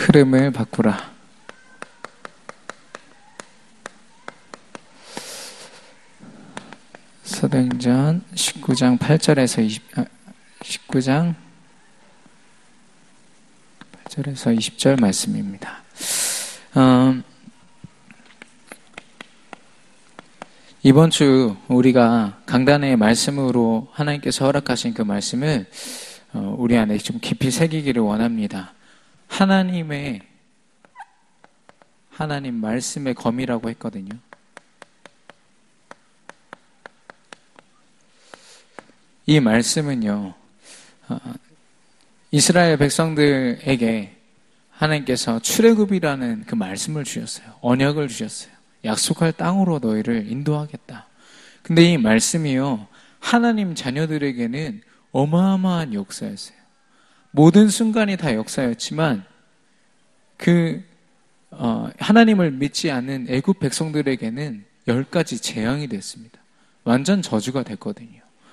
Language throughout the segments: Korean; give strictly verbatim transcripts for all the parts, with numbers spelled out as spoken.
흐름을 바꾸라. 사도행전 십구 장 팔 절에서 이십, 아, 십구 장 팔 절에서 이십 절 말씀입니다. 어, 이번 주 우리가 강단의 말씀으로 하나님께서 허락하신 그 말씀을 어, 우리 안에 좀 깊이 새기기를 원합니다. 하나님의 하나님 말씀의 검이라고 했거든요. 이 말씀은요, 어, 이스라엘 백성들에게 하나님께서 출애굽이라는 그 말씀을 주셨어요. 언약을 주셨어요. 약속할 땅으로 너희를 인도하겠다. 근데 이 말씀이요, 하나님 자녀들에게는 어마어마한 역사였어요. 모든 순간이 다 역사였지만 그 어, 하나님을 믿지 않는 애굽 백성들에게는 열 가지 재앙이 됐습니다. 완전 저주가 됐거든요.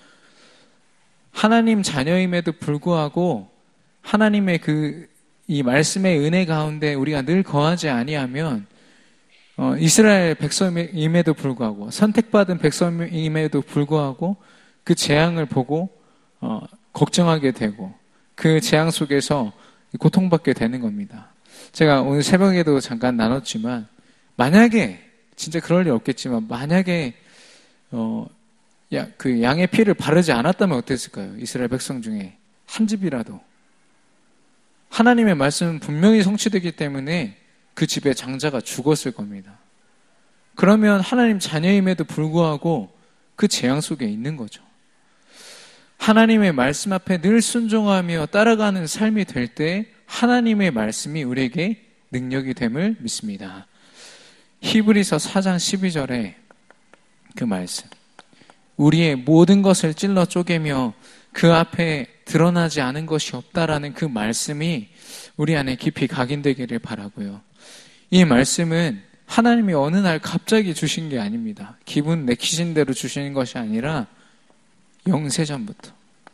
하나님 자녀임에도 불구하고 하나님의 그 이 말씀의 은혜 가운데 우리가 늘 거하지 아니하면 어, 이스라엘 백성임에도 불구하고 선택받은 백성임에도 불구하고 그 재앙을 보고 어, 걱정하게 되고 그 재앙 속에서 고통받게 되는 겁니다. 제가 오늘 새벽에도 잠깐 나눴지만 만약에 진짜 그럴 일 없겠지만 만약에 어, 야, 그 양의 피를 바르지 않았다면 어땠을까요? 이스라엘 백성 중에 한 집이라도 하나님의 말씀은 분명히 성취되기 때문에 그 집의 장자가 죽었을 겁니다. 그러면 하나님 자녀임에도 불구하고 그 재앙 속에 있는 거죠. 하나님의 말씀 앞에 늘 순종하며 따라가는 삶이 될 때 하나님의 말씀이 우리에게 능력이 됨을 믿습니다. 히브리서 사 장 십이 절에 그 말씀, 우리의 모든 것을 찔러 쪼개며 그 앞에 드러나지 않은 것이 없다라는 그 말씀이 우리 안에 깊이 각인되기를 바라고요. 이 말씀은 하나님이 어느 날 갑자기 주신 게 아닙니다. 기분 내키신 대로 주시는 것이 아니라 영세전부터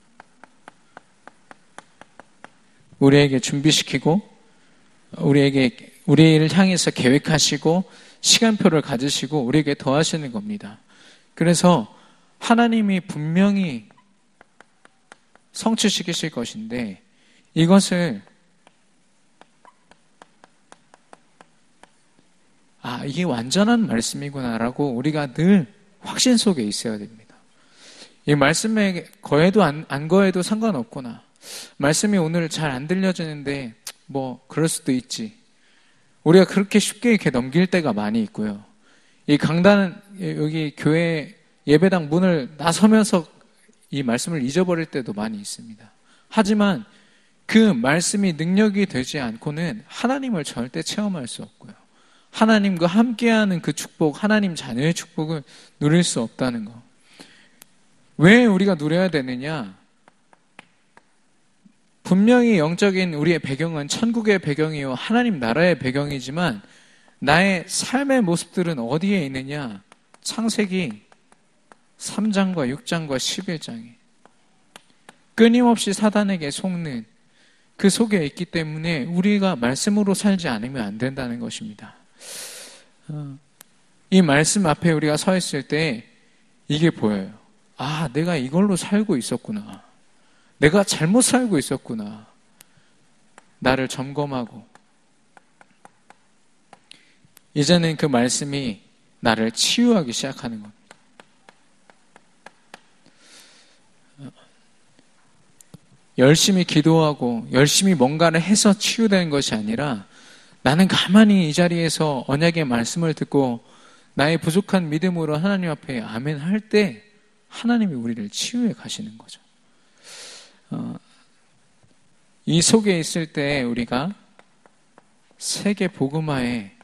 우리에게 준비시키고 우리에게 우리를 향해서 계획하시고 시간표를 가지시고 우리에게 더하시는 겁니다. 그래서 하나님이 분명히 성취시키실 것인데 이것을 아, 이게 완전한 말씀이구나라고 우리가 늘 확신 속에 있어야 됩니다. 이 말씀에 거해도 안, 안 거해도 상관없구나. 말씀이 오늘 잘 안 들려지는데 뭐 그럴 수도 있지. 우리가 그렇게 쉽게 이렇게 넘길 때가 많이 있고요. 이 강단 여기 교회 예배당 문을 나서면서 이 말씀을 잊어버릴 때도 많이 있습니다. 하지만 그 말씀이 능력이 되지 않고는 하나님을 절대 체험할 수 없고요. 하나님과 함께하는 그 축복, 하나님 자녀의 축복을 누릴 수 없다는 거. 왜 우리가 누려야 되느냐? 분명히 영적인 우리의 배경은 천국의 배경이요 하나님 나라의 배경이지만 나의 삶의 모습들은 어디에 있느냐? 창세기 삼 장과 육 장과 십일 장에 끊임없이 사단에게 속는 그 속에 있기 때문에 우리가 말씀으로 살지 않으면 안 된다는 것입니다. 이 말씀 앞에 우리가 서 있을 때 이게 보여요. 아, 내가 이걸로 살고 있었구나. 내가 잘못 살고 있었구나. 나를 점검하고 이제는 그 말씀이 나를 치유하기 시작하는 겁니다. 열심히 기도하고 열심히 뭔가를 해서 치유되는 것이 아니라 나는 가만히 이 자리에서 언약의 말씀을 듣고 나의 부족한 믿음으로 하나님 앞에 아멘 할 때 하나님이 우리를 치유해 가시는 거죠. 어, 이 속에 있을 때 우리가 세계 복음화에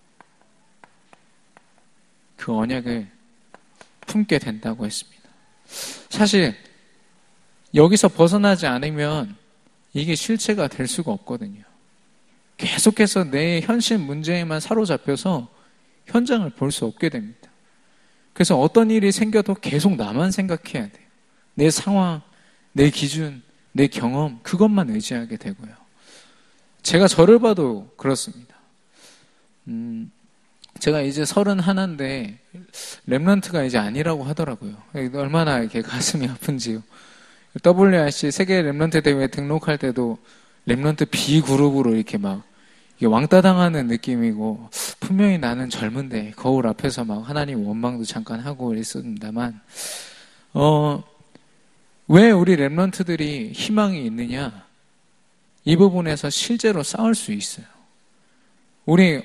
그 언약을 품게 된다고 했습니다. 사실 여기서 벗어나지 않으면 이게 실체가 될 수가 없거든요. 계속해서 내 현실 문제에만 사로잡혀서 현장을 볼 수 없게 됩니다. 그래서 어떤 일이 생겨도 계속 나만 생각해야 돼요. 내 상황, 내 기준, 내 경험, 그것만 의지하게 되고요. 제가 저를 봐도 그렇습니다. 음, 제가 이제 서른 하나인데 렘넌트가 이제 아니라고 하더라고요. 얼마나 이렇게 가슴이 아픈지요. 더블유알씨 세계 렘넌트 대회에 등록할 때도 렘넌트 B 그룹으로 이렇게 막 이게 왕따 당하는 느낌이고, 분명히 나는 젊은데 거울 앞에서 막 하나님 원망도 잠깐 하고 있었습니다만, 어, 왜 우리 렘넌트들이 희망이 있느냐? 이 부분에서 실제로 싸울 수 있어요. 우리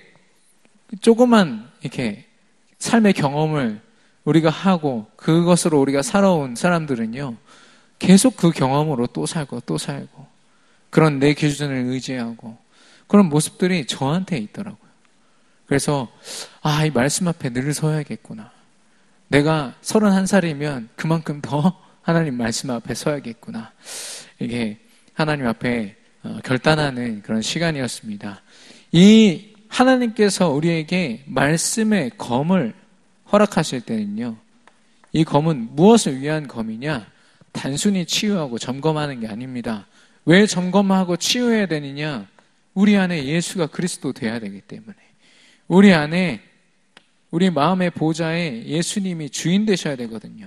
조그만 이렇게 삶의 경험을 우리가 하고 그것으로 우리가 살아온 사람들은요, 계속 그 경험으로 또 살고 또 살고 그런 내 기준을 의지하고 그런 모습들이 저한테 있더라고요. 그래서 아, 이 말씀 앞에 늘 서야겠구나. 내가 서른한 살이면 그만큼 더 하나님 말씀 앞에 서야겠구나. 이게 하나님 앞에 결단하는 그런 시간이었습니다. 이 하나님께서 우리에게 말씀의 검을 허락하실 때는요, 이 검은 무엇을 위한 검이냐? 단순히 치유하고 점검하는 게 아닙니다. 왜 점검하고 치유해야 되느냐? 우리 안에 예수가 그리스도 돼야 되기 때문에, 우리 안에 우리 마음의 보좌에 예수님이 주인 되셔야 되거든요.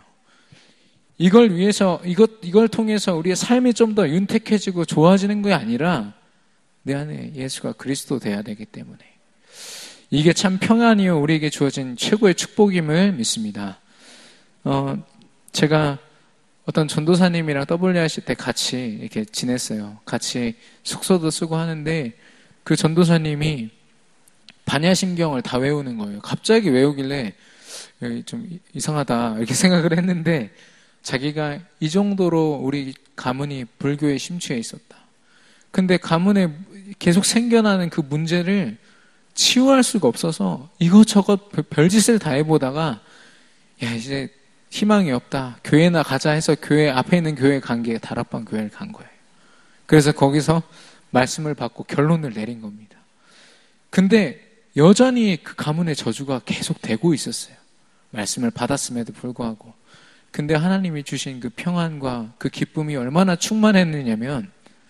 이걸 위해서, 이것, 이걸 통해서 우리의 삶이 좀 더 윤택해지고 좋아지는 게 아니라 내 안에 예수가 그리스도 돼야 되기 때문에, 이게 참 평안이요 우리에게 주어진 최고의 축복임을 믿습니다. 어, 제가 어떤 전도사님이랑 더블유알씨 때 같이 이렇게 지냈어요. 같이 숙소도 쓰고 하는데, 그 전도사님이 반야심경을 다 외우는 거예요. 갑자기 외우길래 좀 이상하다 이렇게 생각을 했는데, 자기가 이 정도로 우리 가문이 불교에 심취해 있었다. 근데 가문에 계속 생겨나는 그 문제를 치유할 수가 없어서 이것저것 별짓을 다 해보다가, 야, 이제 희망이 없다. 교회나 가자 해서 교회 앞에 있는 교회 간 게 다락방 교회를 간 거예요. 그래서 거기서 말씀을 받고 결론을 내린 겁니다. 근데 여전히 그 가문의 저주가 계속 되고 있었어요. 말씀을 받았음에도 불구하고. 근데 하나님이 주신 그 평안과 그 기쁨이 얼마나 충만했느냐면,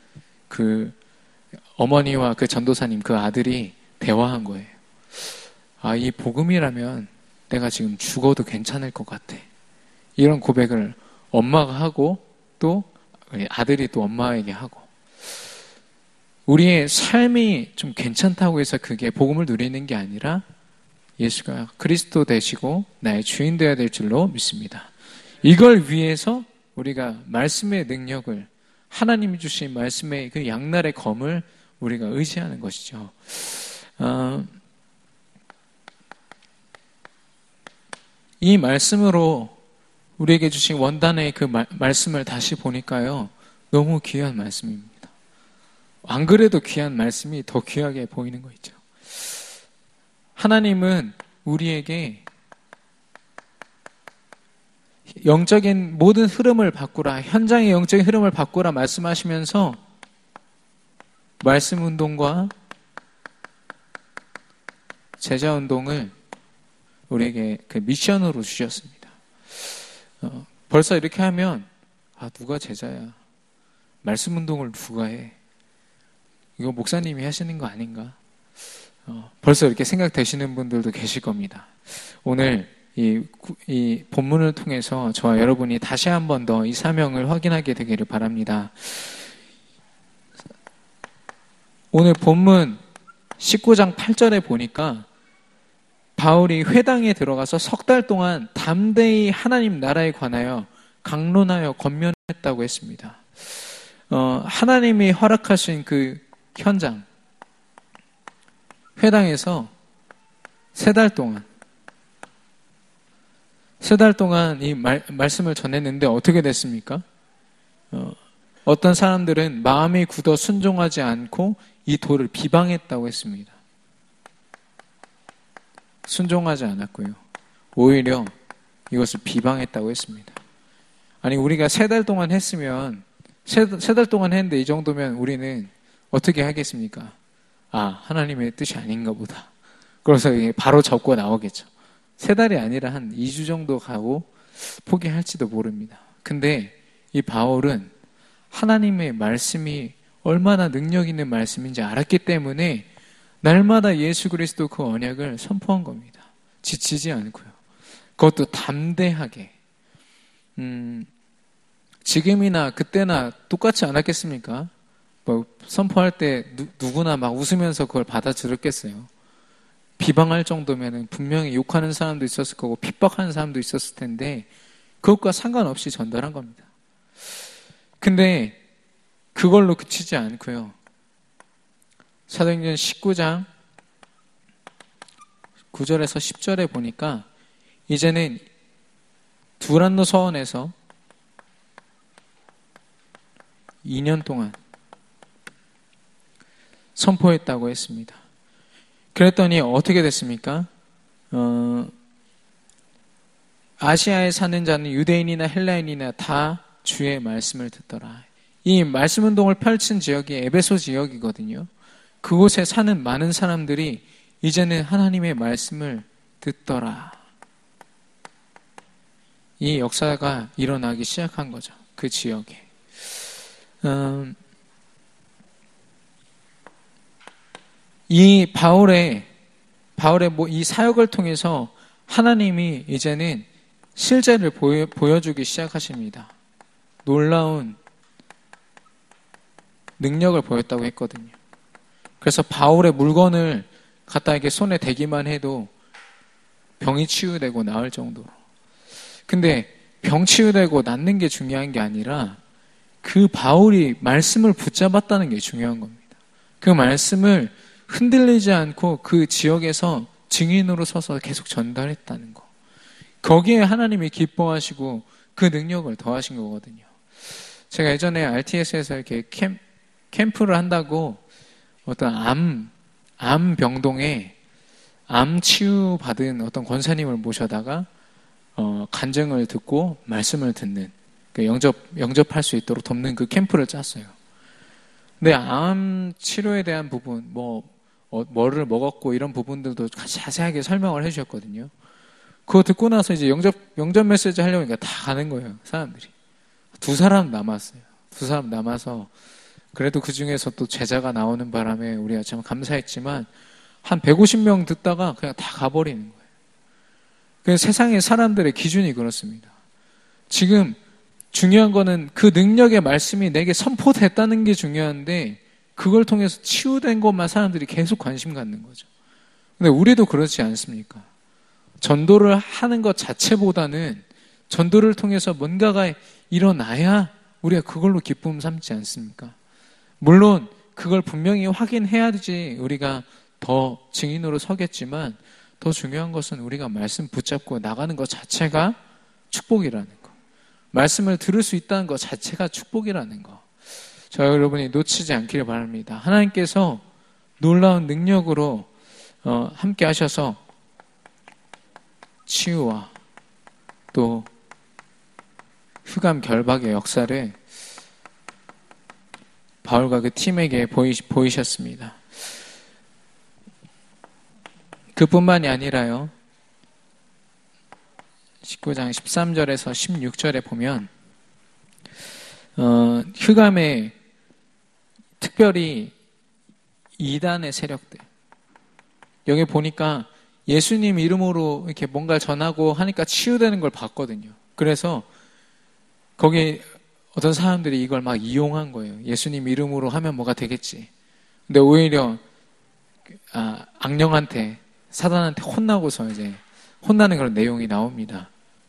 그 어머니와 그 전도사님 그 아들이 대화한 거예요. 아, 이 복음이라면 내가 지금 죽어도 괜찮을 것 같아. 이런 고백을 엄마가 하고 또 아들이 또 엄마에게 하고, 우리의 삶이 좀 괜찮다고 해서 그게 복음을 누리는 게 아니라 예수가 그리스도 되시고 나의 주인 되어야 될 줄로 믿습니다. 이걸 위해서 우리가 말씀의 능력을, 하나님이 주신 말씀의 그 양날의 검을 우리가 의지하는 것이죠. 어, 이 말씀으로 우리에게 주신 원단의 그 말, 말씀을 다시 보니까요, 너무 귀한 말씀입니다. 안 그래도 귀한 말씀이 더 귀하게 보이는 거 있죠. 하나님은 우리에게 영적인 모든 흐름을 바꾸라, 현장의 영적인 흐름을 바꾸라 말씀하시면서 말씀 운동과 제자 운동을 우리에게 그 미션으로 주셨습니다. 어, 벌써 이렇게 하면, 아, 누가 제자야? 말씀 운동을 누가 해? 이거 목사님이 하시는 거 아닌가? 어, 벌써 이렇게 생각되시는 분들도 계실 겁니다. 오늘 이, 이 본문을 통해서 저와 여러분이 다시 한 번 더 이 사명을 확인하게 되기를 바랍니다. 오늘 본문 십구 장 팔 절에 보니까 바울이 회당에 들어가서 석 달 동안 담대히 하나님 나라에 관하여 강론하여 권면했다고 했습니다. 어, 하나님이 허락하신 그 현장, 회당에서 세 달 동안 세 달 동안 이 말, 말씀을 전했는데 어떻게 됐습니까? 어, 어떤 사람들은 마음이 굳어 순종하지 않고 이 도를 비방했다고 했습니다. 순종하지 않았고요. 오히려 이것을 비방했다고 했습니다. 아니, 우리가 세 달 동안 했으면, 세, 세 달 동안 했는데 이 정도면 우리는 어떻게 하겠습니까? 아, 하나님의 뜻이 아닌가 보다. 그래서 바로 접고 나오겠죠. 세 달이 아니라 한 이 주 정도 가고 포기할지도 모릅니다. 근데 이 바울은 하나님의 말씀이 얼마나 능력 있는 말씀인지 알았기 때문에 날마다 예수 그리스도 그 언약을 선포한 겁니다. 지치지 않고요. 그것도 담대하게. 음, 지금이나 그때나 똑같지 않았겠습니까? 뭐 선포할 때 누, 누구나 막 웃으면서 그걸 받아들였겠어요. 비방할 정도면은 분명히 욕하는 사람도 있었을 거고 핍박하는 사람도 있었을 텐데 그것과 상관없이 전달한 겁니다. 근데 그걸로 그치지 않고요. 사도행전 십구 장 구 절에서 십 절에 보니까 이제는 두란노 서원에서 이 년 동안 선포했다고 했습니다. 그랬더니 어떻게 됐습니까? 어, 아시아에 사는 자는 유대인이나 헬라인이나 다 주의 말씀을 듣더라. 이 말씀 운동을 펼친 지역이 에베소 지역이거든요. 그곳에 사는 많은 사람들이 이제는 하나님의 말씀을 듣더라. 이 역사가 일어나기 시작한 거죠. 그 지역에. 음, 이 바울의 바울의 뭐 이 사역을 통해서 하나님이 이제는 실제를 보여, 보여주기 시작하십니다. 놀라운 능력을 보였다고 했거든요. 그래서 바울의 물건을 갖다 이렇게 손에 대기만 해도 병이 치유되고 나을 정도로. 근데 병 치유되고 낫는 게 중요한 게 아니라 그 바울이 말씀을 붙잡았다는 게 중요한 겁니다. 그 말씀을 흔들리지 않고 그 지역에서 증인으로 서서 계속 전달했다는 거. 거기에 하나님이 기뻐하시고 그 능력을 더하신 거거든요. 제가 예전에 알티에스에서 이렇게 캠, 캠프를 한다고 어떤 암, 암 병동에 암 치유받은 어떤 권사님을 모셔다가 어, 간증을 듣고 말씀을 듣는 그 영접, 영접할 수 있도록 돕는 그 캠프를 짰어요. 근데 암 치료에 대한 부분, 뭐, 어, 뭐를 먹었고 이런 부분들도 자세하게 설명을 해주셨거든요. 그거 듣고 나서 이제 영접, 영접 메시지 하려니까 다 가는 거예요, 사람들이. 두 사람 남았어요. 두 사람 남아서 그래도 그 중에서 또 제자가 나오는 바람에 우리가 참 감사했지만 한 백오십 명 듣다가 그냥 다 가버리는 거예요. 그 세상의 사람들의 기준이 그렇습니다. 지금 중요한 거는 그 능력의 말씀이 내게 선포됐다는 게 중요한데 그걸 통해서 치유된 것만 사람들이 계속 관심 갖는 거죠. 근데 우리도 그렇지 않습니까? 전도를 하는 것 자체보다는 전도를 통해서 뭔가가 일어나야 우리가 그걸로 기쁨 삼지 않습니까? 물론 그걸 분명히 확인해야 지 우리가 더 증인으로 서겠지만 더 중요한 것은 우리가 말씀 붙잡고 나가는 것 자체가 축복이라는 거. 말씀을 들을 수 있다는 것 자체가 축복이라는 거. 저 여러분이 놓치지 않기를 바랍니다. 하나님께서 놀라운 능력으로 어, 함께 하셔서 치유와 또 흑암 결박의 역사를 바울과 그 팀에게 보이, 보이셨습니다. 그뿐만이 아니라요. 십구 장 십삼 절에서 십육 절에 보면 어, 흑암의 특별히 이단의 세력들 여기 보니까 예수님 이름으로 이렇게 뭔가를 전하고 하니까 치유되는 걸 봤거든요. 그래서 거기 어떤 사람들이 이걸 막 이용한 거예요. 예수님 이름으로 하면 뭐가 되겠지. 근데 오히려 아, 악령한테 사단한테 혼나고서 이제 혼나는 그런 내용이 나옵니다.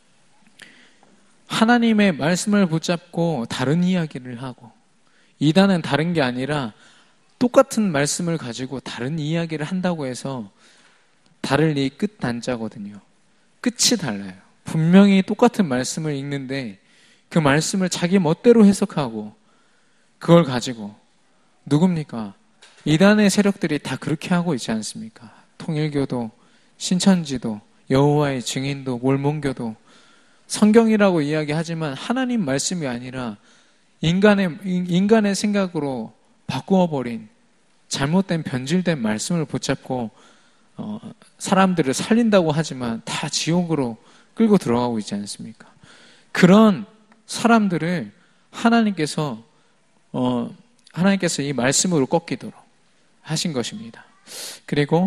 하나님의 말씀을 붙잡고 다른 이야기를 하고 이단은 다른 게 아니라 똑같은 말씀을 가지고 다른 이야기를 한다고 해서 다를 이 끝 단자거든요. 끝이 달라요. 분명히 똑같은 말씀을 읽는데 그 말씀을 자기 멋대로 해석하고 그걸 가지고 누굽니까? 이단의 세력들이 다 그렇게 하고 있지 않습니까? 통일교도, 신천지도, 여호와의 증인도, 몰몬교도 성경이라고 이야기하지만 하나님 말씀이 아니라 인간의, 인간의 생각으로 바꾸어버린 잘못된 변질된 말씀을 붙잡고 어, 사람들을 살린다고 하지만 다 지옥으로 끌고 들어가고 있지 않습니까? 그런 사람들을 하나님께서 어, 하나님께서 이 말씀으로 꺾이도록 하신 것입니다. 그리고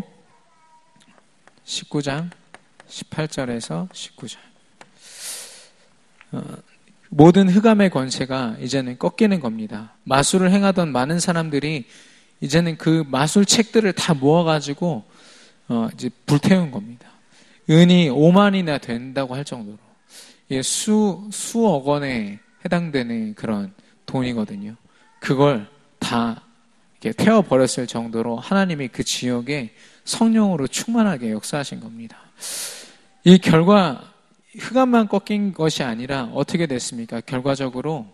십구 장 십팔 절에서 십구 절 어, 모든 흑암의 권세가 이제는 꺾이는 겁니다. 마술을 행하던 많은 사람들이 이제는 그 마술 책들을 다 모아가지고 어, 이제 불태운 겁니다. 은이 오만이나 된다고 할 정도로 예, 수 수억 원에 해당되는 그런 돈이거든요. 그걸 다 이렇게 태워버렸을 정도로 하나님이 그 지역에 성령으로 충만하게 역사하신 겁니다. 이 결과 흑암만 꺾인 것이 아니라 어떻게 됐습니까? 결과적으로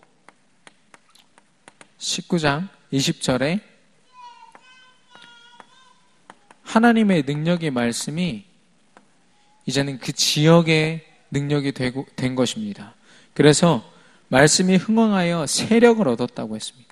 십구 장 이십 절에 하나님의 능력의 말씀이 이제는 그 지역의 능력이 되고, 된 것입니다. 그래서 말씀이 흥왕하여 세력을 얻었다고 했습니다.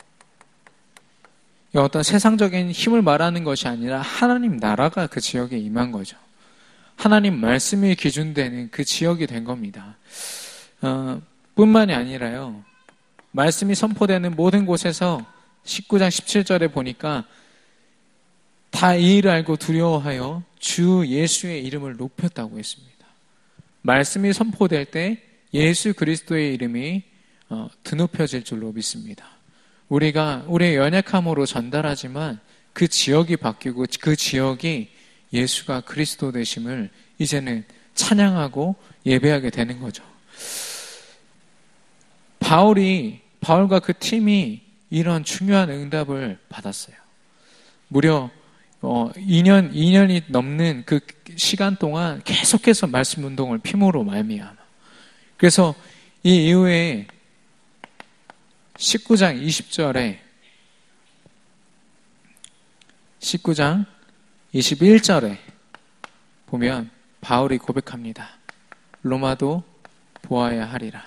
어떤 세상적인 힘을 말하는 것이 아니라 하나님 나라가 그 지역에 임한 거죠. 하나님 말씀이 기준되는 그 지역이 된 겁니다. 어, 뿐만이 아니라요. 말씀이 선포되는 모든 곳에서 십구 장 십칠 절에 보니까 다 이 일을 알고 두려워하여 주 예수의 이름을 높였다고 했습니다. 말씀이 선포될 때 예수 그리스도의 이름이 어, 드높여질 줄로 믿습니다. 우리가 우리의 연약함으로 전달하지만 그 지역이 바뀌고 그 지역이 예수가 그리스도 되심을 이제는 찬양하고 예배하게 되는 거죠. 바울이 바울과 그 팀이 이런 중요한 응답을 받았어요. 무려 어, 이 년, 이 년이 넘는 그 시간 동안 계속해서 말씀 운동을 피므로 말미암아. 그래서 이 이후에 십구 장 이십 절에 십구 장 이십일 절에 보면 바울이 고백합니다. 로마도 보아야 하리라.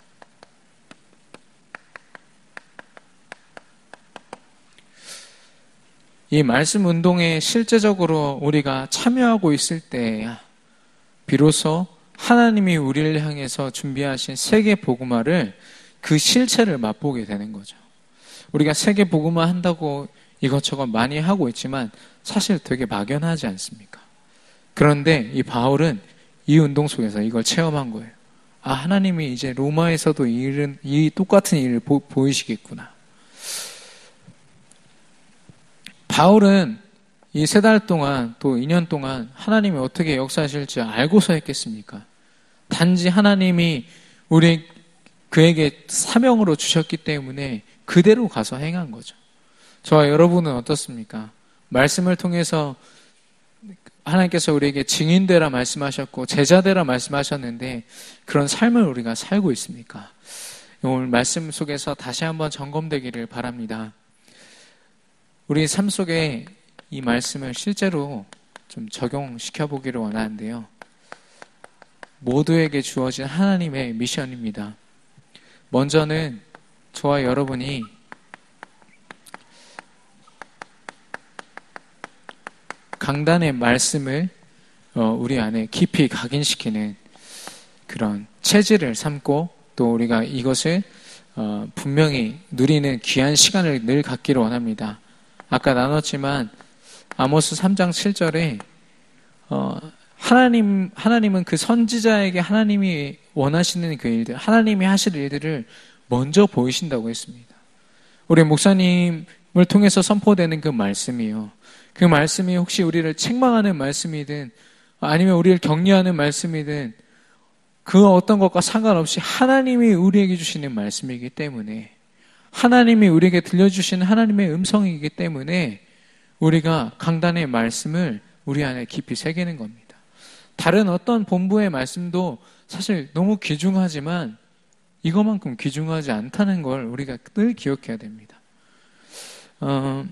이 말씀 운동에 실제적으로 우리가 참여하고 있을 때야 비로소 하나님이 우리를 향해서 준비하신 세계 복음화를 그 실체를 맛보게 되는 거죠. 우리가 세계 복음화 한다고 이것저것 많이 하고 있지만 사실 되게 막연하지 않습니까? 그런데 이 바울은 이 운동 속에서 이걸 체험한 거예요. 아, 하나님이 이제 로마에서도 이 일은, 이 똑같은 일을 보, 보이시겠구나. 바울은 이 세 달 동안 또 이 년 동안 하나님이 어떻게 역사하실지 알고서 했겠습니까? 단지 하나님이 우리 그에게 사명으로 주셨기 때문에 그대로 가서 행한 거죠. 저와 여러분은 어떻습니까? 말씀을 통해서 하나님께서 우리에게 증인되라 말씀하셨고 제자되라 말씀하셨는데 그런 삶을 우리가 살고 있습니까? 오늘 말씀 속에서 다시 한번 점검되기를 바랍니다. 우리 삶 속에 이 말씀을 실제로 좀 적용시켜 보기를 원하는데요. 모두에게 주어진 하나님의 미션입니다. 먼저는 저와 여러분이 강단의 말씀을 우리 안에 깊이 각인시키는 그런 체질을 삼고 또 우리가 이것을 분명히 누리는 귀한 시간을 늘 갖기를 원합니다. 아까 나눴지만 아모스 삼 장 칠 절에 어, 하나님, 하나님은 그 선지자에게 하나님이 원하시는 그 일들, 하나님이 하실 일들을 먼저 보이신다고 했습니다. 우리 목사님을 통해서 선포되는 그 말씀이요. 그 말씀이 혹시 우리를 책망하는 말씀이든 아니면 우리를 격려하는 말씀이든 그 어떤 것과 상관없이 하나님이 우리에게 주시는 말씀이기 때문에 하나님이 우리에게 들려주시는 하나님의 음성이기 때문에 우리가 강단의 말씀을 우리 안에 깊이 새기는 겁니다. 다른 어떤 본부의 말씀도 사실 너무 귀중하지만 이것만큼 귀중하지 않다는 걸 우리가 늘 기억해야 됩니다. 어,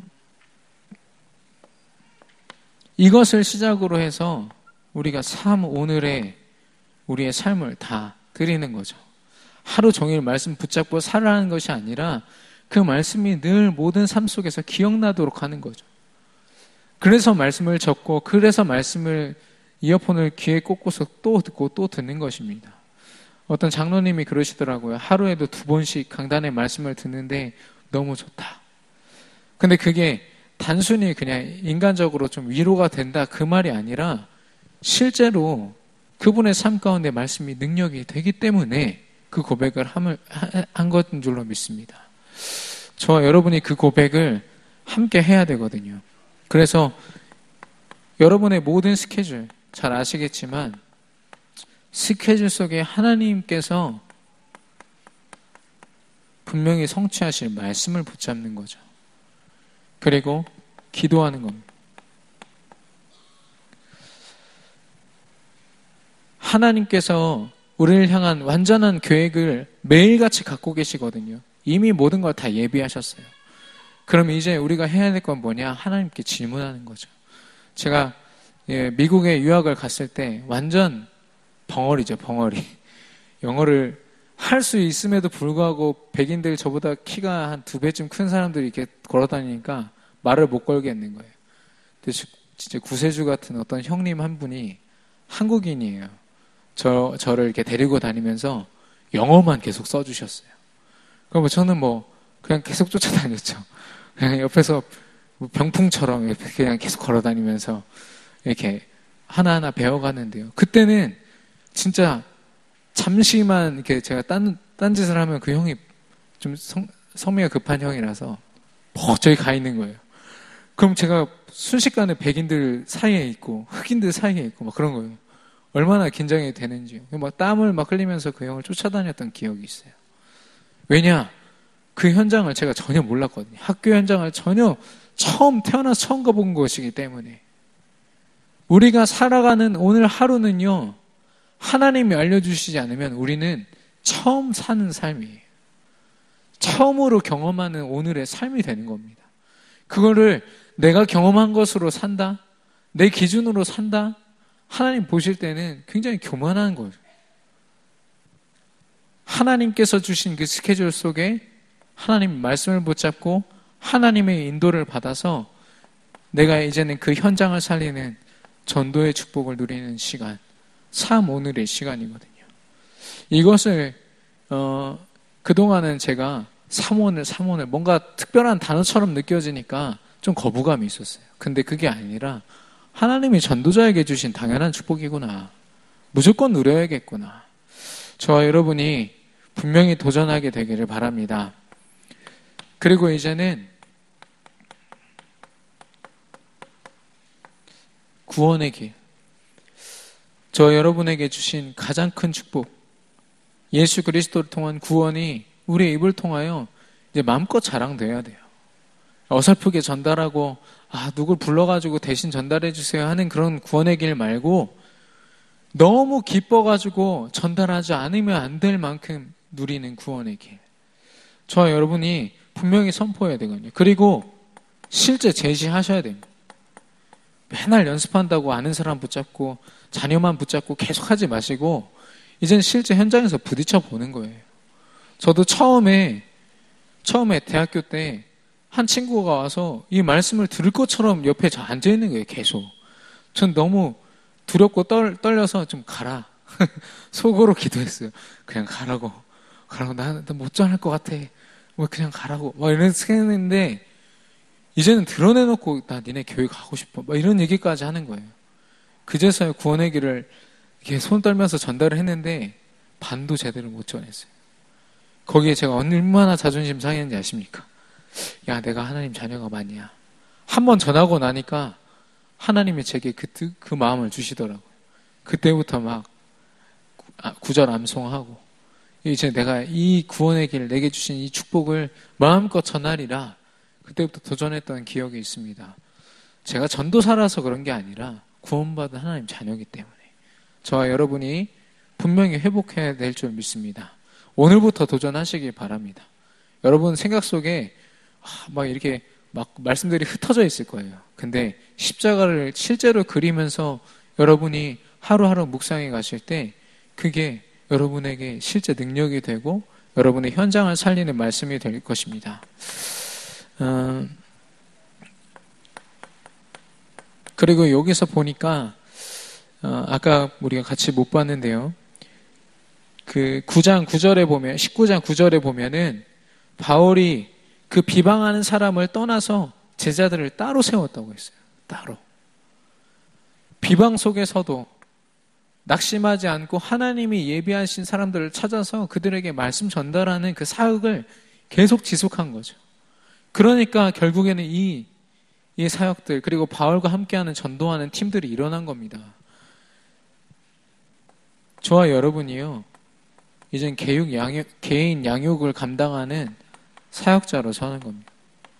이것을 시작으로 해서 우리가 삶 오늘의 우리의 삶을 다 드리는 거죠. 하루 종일 말씀 붙잡고 살아가는 것이 아니라 그 말씀이 늘 모든 삶 속에서 기억나도록 하는 거죠. 그래서 말씀을 적고 그래서 말씀을 이어폰을 귀에 꽂고서 또 듣고 또 듣는 것입니다. 어떤 장로님이 그러시더라고요. 하루에도 두 번씩 강단의 말씀을 듣는데 너무 좋다. 근데 그게 단순히 그냥 인간적으로 좀 위로가 된다 그 말이 아니라 실제로 그분의 삶 가운데 말씀이 능력이 되기 때문에 그 고백을 함을, 한 것인 줄로 믿습니다. 저와 여러분이 그 고백을 함께 해야 되거든요. 그래서 여러분의 모든 스케줄 잘 아시겠지만 스케줄 속에 하나님께서 분명히 성취하실 말씀을 붙잡는 거죠. 그리고 기도하는 겁니다. 하나님께서 우리를 향한 완전한 계획을 매일같이 갖고 계시거든요. 이미 모든 걸 다 예비하셨어요. 그럼 이제 우리가 해야 될 건 뭐냐? 하나님께 질문하는 거죠. 제가 미국에 유학을 갔을 때 완전 벙어리죠, 벙어리. 영어를 할 수 있음에도 불구하고 백인들 저보다 키가 한 두 배쯤 큰 사람들이 이렇게 걸어다니니까 말을 못 걸겠는 거예요. 근데 진짜 구세주 같은 어떤 형님 한 분이 한국인이에요. 저, 저를 이렇게 데리고 다니면서 영어만 계속 써주셨어요. 그럼 저는 뭐 그냥 계속 쫓아다녔죠. 그냥 옆에서 병풍처럼 그냥 계속 걸어다니면서 이렇게 하나하나 배워가는데요. 그때는 진짜 잠시만 이렇게 제가 딴, 딴짓을 하면 그 형이 좀 성, 성미가 급한 형이라서 퍽 저기 가 있는 거예요. 그럼 제가 순식간에 백인들 사이에 있고 흑인들 사이에 있고 막 그런 거예요. 얼마나 긴장이 되는지요. 막 땀을 막 흘리면서 그 형을 쫓아다녔던 기억이 있어요. 왜냐? 그 현장을 제가 전혀 몰랐거든요. 학교 현장을 전혀 처음 태어나서 처음 가본 것이기 때문에 우리가 살아가는 오늘 하루는요. 하나님이 알려주시지 않으면 우리는 처음 사는 삶이에요. 처음으로 경험하는 오늘의 삶이 되는 겁니다. 그거를 내가 경험한 것으로 산다? 내 기준으로 산다? 하나님 보실 때는 굉장히 교만한 거예요. 하나님께서 주신 그 스케줄 속에 하나님 말씀을 붙잡고 하나님의 인도를 받아서 내가 이제는 그 현장을 살리는 전도의 축복을 누리는 시간, 삶 오늘의 시간이거든요. 이것을 어, 그동안은 제가 삼원을 삼원을 뭔가 특별한 단어처럼 느껴지니까 좀 거부감이 있었어요. 근데 그게 아니라 하나님이 전도자에게 주신 당연한 축복이구나. 무조건 누려야겠구나. 저와 여러분이 분명히 도전하게 되기를 바랍니다. 그리고 이제는 구원의 길. 저 여러분에게 주신 가장 큰 축복. 예수 그리스도를 통한 구원이 우리의 입을 통하여 이제 마음껏 자랑돼야 돼요. 어설프게 전달하고 아 누굴 불러가지고 대신 전달해 주세요 하는 그런 구원의 길 말고 너무 기뻐가지고 전달하지 않으면 안 될 만큼 누리는 구원의 길. 저와 여러분이 분명히 선포해야 되거든요. 그리고 실제 제시하셔야 됩니다. 맨날 연습한다고 아는 사람 붙잡고 자녀만 붙잡고 계속 하지 마시고 이젠 실제 현장에서 부딪혀 보는 거예요. 저도 처음에 처음에 대학교 때 한 친구가 와서 이 말씀을 들을 것처럼 옆에 저 앉아 있는 거예요. 계속. 전 너무 두렵고 떨, 떨려서 좀 가라. 속으로 기도했어요. 그냥 가라고. 가라고. 나, 나 못 전할 것 같아. 뭐 그냥 가라고. 막 이런 생각했는데 이제는 드러내놓고 나 니네 교회 가고 싶어. 막 이런 얘기까지 하는 거예요. 그제서야 구원의 길을 이렇게 손 떨면서 전달을 했는데 반도 제대로 못 전했어요. 거기에 제가 얼마나 자존심 상했는지 아십니까? 야, 내가 하나님 자녀가 맞냐? 한 번 전하고 나니까 하나님이 제게 그, 그 마음을 주시더라고요. 그때부터 막 구절 암송하고 이제 내가 이 구원의 길 내게 주신 이 축복을 마음껏 전하리라. 그때부터 도전했던 기억이 있습니다. 제가 전도사라서 그런 게 아니라 구원받은 하나님 자녀이기 때문에 저와 여러분이 분명히 회복해야 될 줄 믿습니다. 오늘부터 도전하시길 바랍니다. 여러분 생각 속에 막 이렇게 막 말씀들이 흩어져 있을 거예요. 근데 십자가를 실제로 그리면서 여러분이 하루하루 묵상해 가실 때 그게 여러분에게 실제 능력이 되고 여러분의 현장을 살리는 말씀이 될 것입니다. 어, 그리고 여기서 보니까 어, 아까 우리가 같이 못 봤는데요. 그 구 장 구 절에 보면 십구 장 구 절에 보면은 바울이 그 비방하는 사람을 떠나서 제자들을 따로 세웠다고 했어요. 따로. 비방 속에서도 낙심하지 않고 하나님이 예비하신 사람들을 찾아서 그들에게 말씀 전달하는 그 사역을 계속 지속한 거죠. 그러니까 결국에는 이, 이 사역들, 그리고 바울과 함께하는 전도하는 팀들이 일어난 겁니다. 저와 여러분이요, 이젠 개육 양육, 개인 양육을 감당하는 사역자로 서는 겁니다.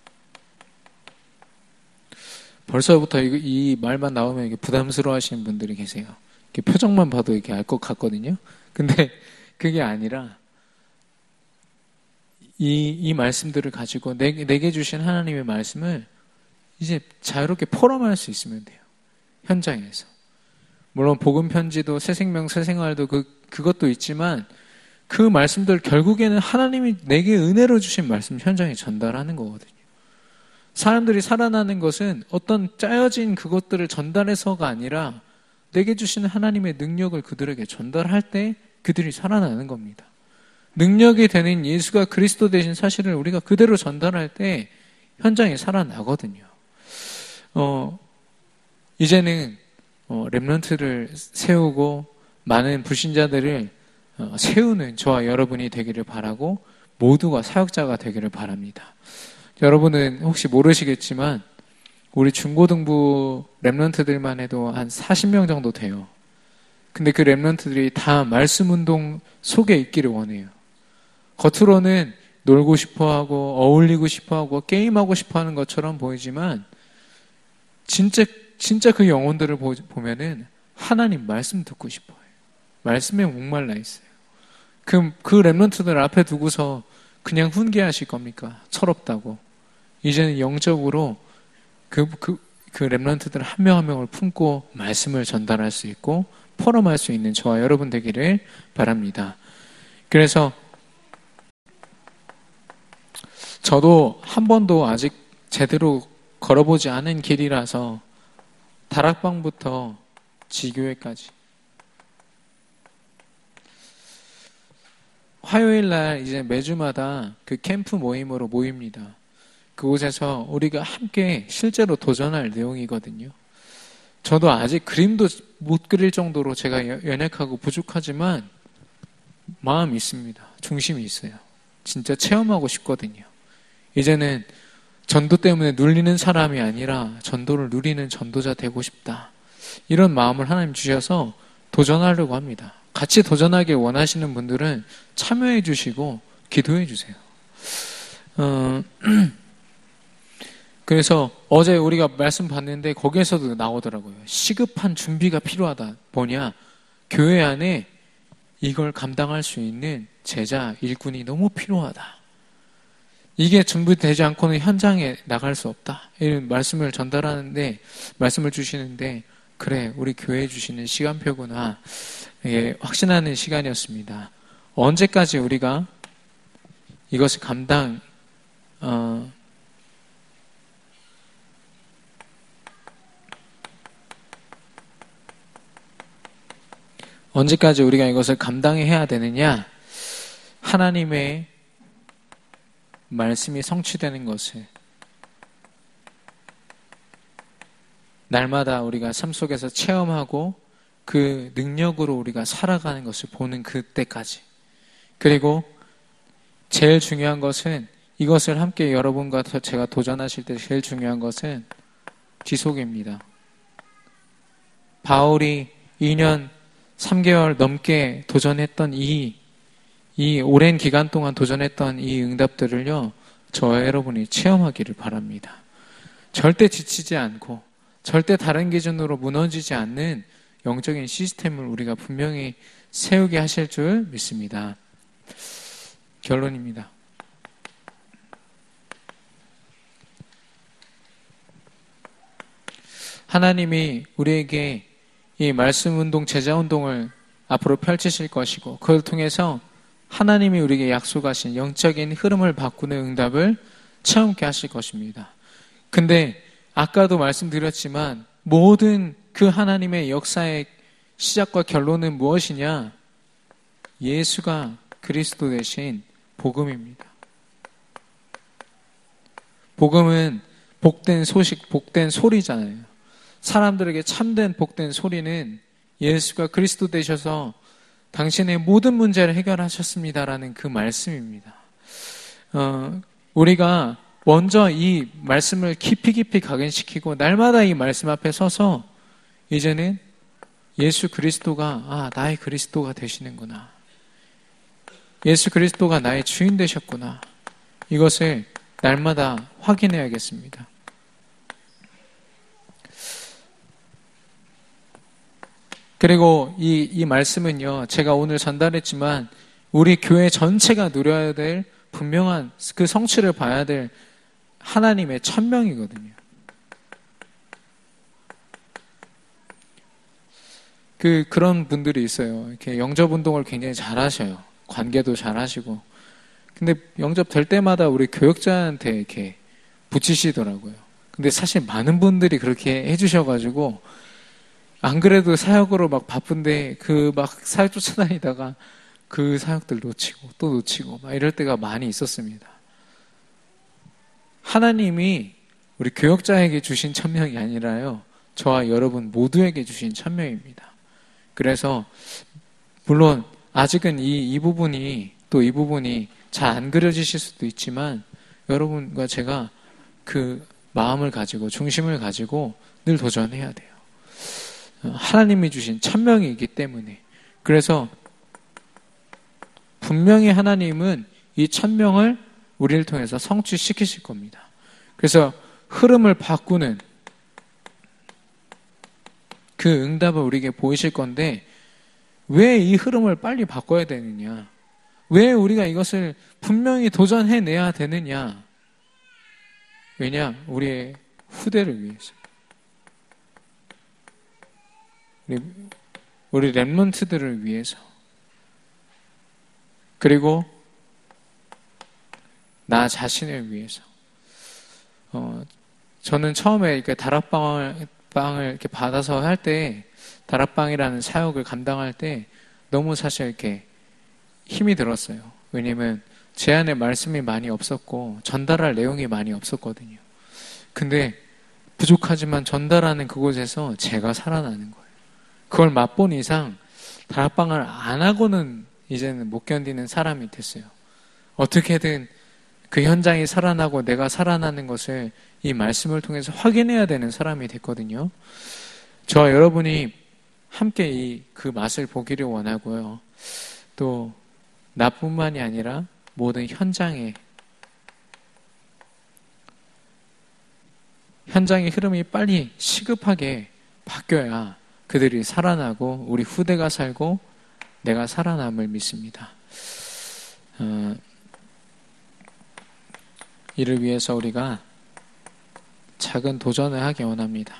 벌써부터 이, 이 말만 나오면 이게 부담스러워 하시는 분들이 계세요. 이렇게 표정만 봐도 이렇게 알 것 같거든요. 근데 그게 아니라 이, 이 말씀들을 가지고 내, 내게 주신 하나님의 말씀을 이제 자유롭게 포럼할 수 있으면 돼요. 현장에서. 물론 복음 편지도 새생명 새생활도 그, 그것도 있지만 그 말씀들 결국에는 하나님이 내게 은혜로 주신 말씀 현장에 전달하는 거거든요. 사람들이 살아나는 것은 어떤 짜여진 그것들을 전달해서가 아니라 내게 주시는 하나님의 능력을 그들에게 전달할 때 그들이 살아나는 겁니다. 능력이 되는 예수가 그리스도 되신 사실을 우리가 그대로 전달할 때 현장에 살아나거든요. 어, 이제는 어, 렘넌트를 세우고 많은 불신자들을 어, 세우는 저와 여러분이 되기를 바라고 모두가 사역자가 되기를 바랍니다. 여러분은 혹시 모르시겠지만 우리 중고등부 렘넌트들만 해도 한 사십 명 정도 돼요. 근데 그 렘넌트들이 다 말씀운동 속에 있기를 원해요. 겉으로는 놀고 싶어하고 어울리고 싶어하고 게임하고 싶어하는 것처럼 보이지만 진짜 진짜 그 영혼들을 보면은 하나님 말씀 듣고 싶어요. 말씀에 목말라 있어요. 그, 그 렘넌트들 앞에 두고서 그냥 훈계하실 겁니까? 철없다고. 이제는 영적으로 그, 그, 그 렘넌트들 한 명 한 명을 품고 말씀을 전달할 수 있고 포럼할 수 있는 저와 여러분 되기를 바랍니다. 그래서 저도 한 번도 아직 제대로 걸어보지 않은 길이라서 다락방부터 지교회까지 화요일 날 이제 매주마다 그 캠프 모임으로 모입니다. 그곳에서 우리가 함께 실제로 도전할 내용이거든요. 저도 아직 그림도 못 그릴 정도로 제가 연약하고 부족하지만 마음이 있습니다. 중심이 있어요. 진짜 체험하고 싶거든요. 이제는 전도 때문에 눌리는 사람이 아니라 전도를 누리는 전도자 되고 싶다. 이런 마음을 하나님 주셔서 도전하려고 합니다. 같이 도전하길 원하시는 분들은 참여해 주시고 기도해 주세요. 어, 그래서 어제 우리가 말씀 봤는데 거기에서도 나오더라고요. 시급한 준비가 필요하다. 뭐냐? 교회 안에 이걸 감당할 수 있는 제자 일꾼이 너무 필요하다. 이게 준비되지 않고는 현장에 나갈 수 없다. 이런 말씀을 전달하는데, 말씀을 주시는데, 그래, 우리 교회에 주시는 시간표구나. 예, 확신하는 시간이었습니다. 언제까지 우리가 이것을 감당, 어, 언제까지 우리가 이것을 감당해야 되느냐? 하나님의 말씀이 성취되는 것을 날마다 우리가 삶 속에서 체험하고 그 능력으로 우리가 살아가는 것을 보는 그때까지. 그리고 제일 중요한 것은 이것을 함께 여러분과 제가 도전하실 때 제일 중요한 것은 지속입니다. 바울이 이 년 삼 개월 넘게 도전했던 이, 이 오랜 기간 동안 도전했던 이 응답들을요, 저와 여러분이 체험하기를 바랍니다. 절대 지치지 않고, 절대 다른 기준으로 무너지지 않는 영적인 시스템을 우리가 분명히 세우게 하실 줄 믿습니다. 결론입니다. 하나님이 우리에게 이 말씀 운동, 제자 운동을 앞으로 펼치실 것이고 그걸 통해서 하나님이 우리에게 약속하신 영적인 흐름을 바꾸는 응답을 체험케 하실 것입니다. 근데 아까도 말씀드렸지만 모든 그 하나님의 역사의 시작과 결론은 무엇이냐? 예수가 그리스도 되신 복음입니다. 복음은 복된 소식, 복된 소리잖아요. 사람들에게 참된 복된 소리는 예수가 그리스도 되셔서 당신의 모든 문제를 해결하셨습니다라는 그 말씀입니다. 어, 우리가 먼저 이 말씀을 깊이 깊이 각인시키고 날마다 이 말씀 앞에 서서 이제는 예수 그리스도가 아 나의 그리스도가 되시는구나. 예수 그리스도가 나의 주인 되셨구나. 이것을 날마다 확인해야겠습니다. 그리고 이, 이 말씀은요, 제가 오늘 전달했지만 우리 교회 전체가 누려야 될 분명한 그 성취를 봐야 될 하나님의 천명이거든요. 그, 그런 분들이 있어요. 이렇게 영접 운동을 굉장히 잘 하셔요. 관계도 잘 하시고. 근데 영접 될 때마다 우리 교역자한테 이렇게 붙이시더라고요. 근데 사실 많은 분들이 그렇게 해주셔가지고, 안 그래도 사역으로 막 바쁜데 그 막 사역 쫓아다니다가 그 사역들 놓치고 또 놓치고 막 이럴 때가 많이 있었습니다. 하나님이 우리 교역자에게 주신 천명이 아니라요, 저와 여러분 모두에게 주신 천명입니다. 그래서 물론 아직은 이, 이 부분이 또 이 부분이 잘 안 그려지실 수도 있지만 여러분과 제가 그 마음을 가지고 중심을 가지고 늘 도전해야 돼요. 하나님이 주신 천명이기 때문에. 그래서 분명히 하나님은 이 천명을 우리를 통해서 성취시키실 겁니다. 그래서 흐름을 바꾸는 그 응답을 우리에게 보이실 건데 왜 이 흐름을 빨리 바꿔야 되느냐? 왜 우리가 이것을 분명히 도전해내야 되느냐? 왜냐? 우리의 후대를 위해서. 우리, 우리 렘넌트들을 위해서. 그리고 나 자신을 위해서. 어, 저는 처음에 이렇게 다락방을 빵을 이렇게 받아서 할 때, 다락방이라는 사역을 감당할 때 너무 사실 이렇게 힘이 들었어요. 왜냐면 제 안에 말씀이 많이 없었고 전달할 내용이 많이 없었거든요. 근데 부족하지만 전달하는 그곳에서 제가 살아나는 거예요. 그걸 맛본 이상 다락방을 안 하고는 이제는 못 견디는 사람이 됐어요. 어떻게든 그 현장이 살아나고 내가 살아나는 것을 이 말씀을 통해서 확인해야 되는 사람이 됐거든요. 저와 여러분이 함께 이 그 맛을 보기를 원하고요. 또 나뿐만이 아니라 모든 현장에 현장의 흐름이 빨리 시급하게 바뀌어야 그들이 살아나고 우리 후대가 살고 내가 살아남을 믿습니다. 어, 이를 위해서 우리가 작은 도전을 하기 원합니다.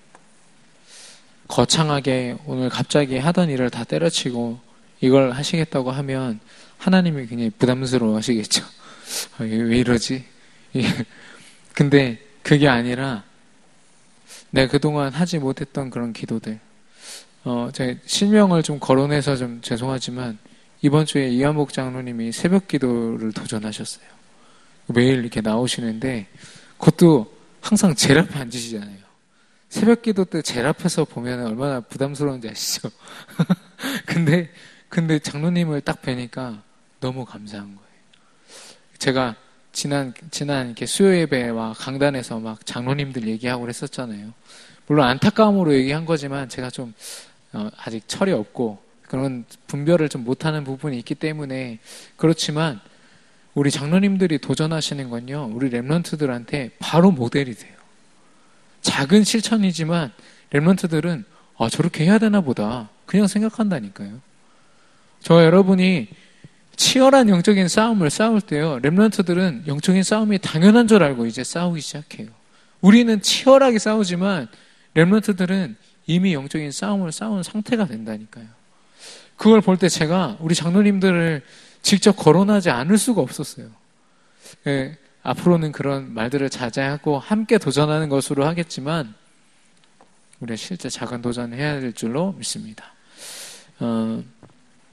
거창하게 오늘 갑자기 하던 일을 다 때려치고 이걸 하시겠다고 하면 하나님이 굉장히 부담스러워 하시겠죠. 아, 왜 이러지? 근데 그게 아니라 내가 그동안 하지 못했던 그런 기도들, 어, 제 실명을 좀 거론해서 좀 죄송하지만 이번 주에 이한복 장로님이 새벽 기도를 도전하셨어요. 매일 이렇게 나오시는데 그것도 항상 제일 앞에 앉으시잖아요. 새벽 기도 때 제일 앞에서 보면 얼마나 부담스러운지 아시죠? 근데, 근데 장로님을 딱 뵈니까 너무 감사한 거예요. 제가 지난, 지난 이렇게 수요 예배와 강단에서 막 장로님들 얘기하고 그랬었잖아요. 물론 안타까움으로 얘기한 거지만 제가 좀, 어, 아직 철이 없고 그런 분별을 좀 못하는 부분이 있기 때문에 그렇지만 우리 장로님들이 도전하시는 건요, 우리 렘넌트들한테 바로 모델이 돼요. 작은 실천이지만 렘넌트들은 아, 저렇게 해야 되나 보다 그냥 생각한다니까요. 저와 여러분이 치열한 영적인 싸움을 싸울 때요, 렘넌트들은 영적인 싸움이 당연한 줄 알고 이제 싸우기 시작해요. 우리는 치열하게 싸우지만 렘넌트들은 이미 영적인 싸움을 싸운 상태가 된다니까요. 그걸 볼 때 제가 우리 장로님들을 직접 거론하지 않을 수가 없었어요. 예, 앞으로는 그런 말들을 자제하고 함께 도전하는 것으로 하겠지만 우리가 실제 작은 도전을 해야 될 줄로 믿습니다. 어,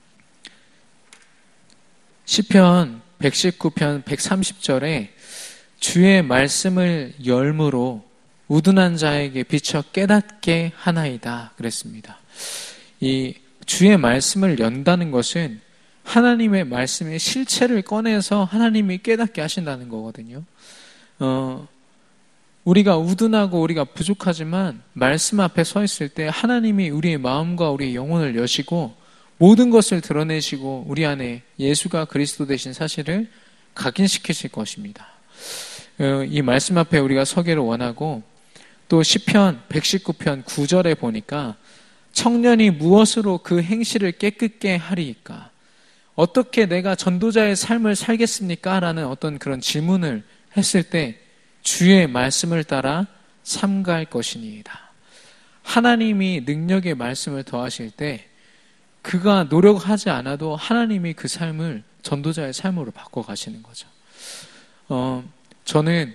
시편 백십구 편 백삼십 절에 주의 말씀을 열무로 우둔한 자에게 비춰 깨닫게 하나이다 그랬습니다. 이 주의 말씀을 연다는 것은 하나님의 말씀의 실체를 꺼내서 하나님이 깨닫게 하신다는 거거든요. 어, 우리가 우둔하고 우리가 부족하지만 말씀 앞에 서 있을 때 하나님이 우리의 마음과 우리의 영혼을 여시고 모든 것을 드러내시고 우리 안에 예수가 그리스도 되신 사실을 각인시키실 것입니다. 이 말씀 앞에 우리가 서기를 원하고, 또 시편 백십구 편 구 절에 보니까 청년이 무엇으로 그 행실을 깨끗게 하리이까? 어떻게 내가 전도자의 삶을 살겠습니까? 라는 어떤 그런 질문을 했을 때 주의 말씀을 따라 삼갈 것이니이다. 하나님이 능력의 말씀을 더하실 때 그가 노력하지 않아도 하나님이 그 삶을 전도자의 삶으로 바꿔가시는 거죠. 어, 저는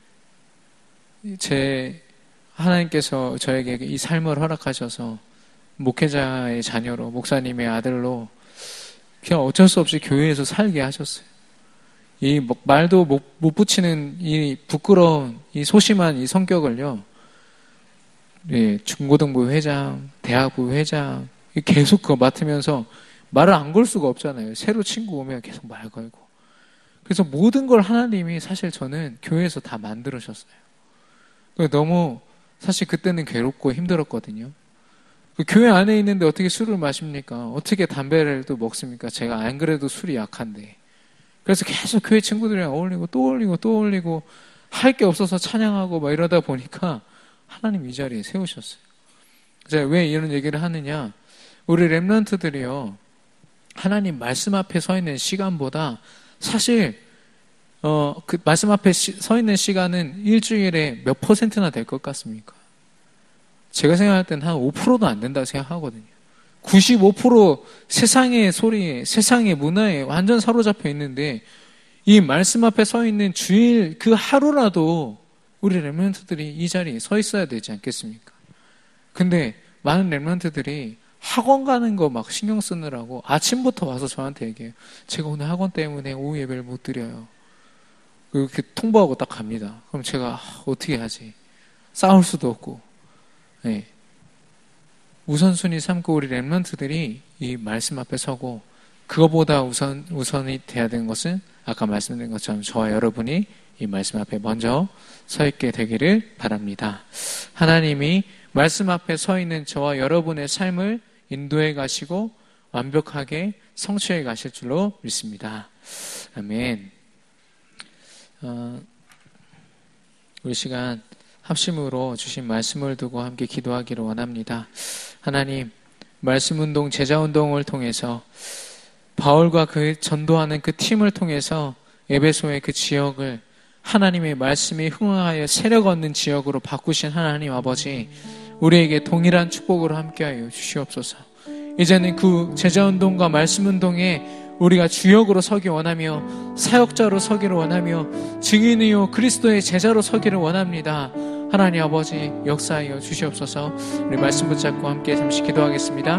제 하나님께서 저에게 이 삶을 허락하셔서 목회자의 자녀로, 목사님의 아들로 그냥 어쩔 수 없이 교회에서 살게 하셨어요. 이 말도 못, 못 붙이는 이 부끄러운 이 소심한 이 성격을요, 예, 중고등부 회장, 대학부 회장 계속 그거 맡으면서 말을 안 걸 수가 없잖아요. 새로 친구 오면 계속 말 걸고. 그래서 모든 걸 하나님이 사실 저는 교회에서 다 만들으셨어요. 너무 사실 그때는 괴롭고 힘들었거든요. 교회 안에 있는데 어떻게 술을 마십니까? 어떻게 담배를 또 먹습니까? 제가 안 그래도 술이 약한데. 그래서 계속 교회 친구들이랑 어울리고 또 어울리고 또 어울리고 할 게 없어서 찬양하고 막 이러다 보니까 하나님 이 자리에 세우셨어요. 제가 왜 이런 얘기를 하느냐? 우리 렘넌트들이요, 하나님 말씀 앞에 서 있는 시간보다 사실 어, 그 말씀 앞에 시, 서 있는 시간은 일주일에 몇 퍼센트나 될 것 같습니까? 제가 생각할 때는 한 오 퍼센트도 안 된다고 생각하거든요. 구십오 퍼센트 세상의 소리에, 세상의 문화에 완전 사로잡혀 있는데 이 말씀 앞에 서 있는 주일 그 하루라도 우리 렘넌트들이 이 자리에 서 있어야 되지 않겠습니까? 근데 많은 렘넌트들이 학원 가는 거 막 신경 쓰느라고 아침부터 와서 저한테 얘기해요. 제가 오늘 학원 때문에 오후 예배를 못 드려요. 그렇게 통보하고 딱 갑니다. 그럼 제가 어떻게 하지? 싸울 수도 없고. 네. 우선순위 삼고 우리 렘넌트들이 이 말씀 앞에 서고, 그거보다 우선, 우선이 돼야 되는 것은 아까 말씀드린 것처럼 저와 여러분이 이 말씀 앞에 먼저 서 있게 되기를 바랍니다. 하나님이 말씀 앞에 서 있는 저와 여러분의 삶을 인도해 가시고 완벽하게 성취해 가실 줄로 믿습니다. 아멘. 어, 우리 시간 합심으로 주신 말씀을 두고 함께 기도하기를 원합니다. 하나님, 말씀운동, 제자운동을 통해서 바울과 그 전도하는 그 팀을 통해서 에베소의 그 지역을 하나님의 말씀이 흥하여 세력 얻는 지역으로 바꾸신 하나님 아버지, 우리에게 동일한 축복으로 함께하여 주시옵소서. 이제는 그 제자운동과 말씀운동에 우리가 주역으로 서기 원하며 사역자로 서기를 원하며 증인이요 그리스도의 제자로 서기를 원합니다. 하나님 아버지 역사하여 주시옵소서. 우리 말씀 붙잡고 함께 잠시 기도하겠습니다.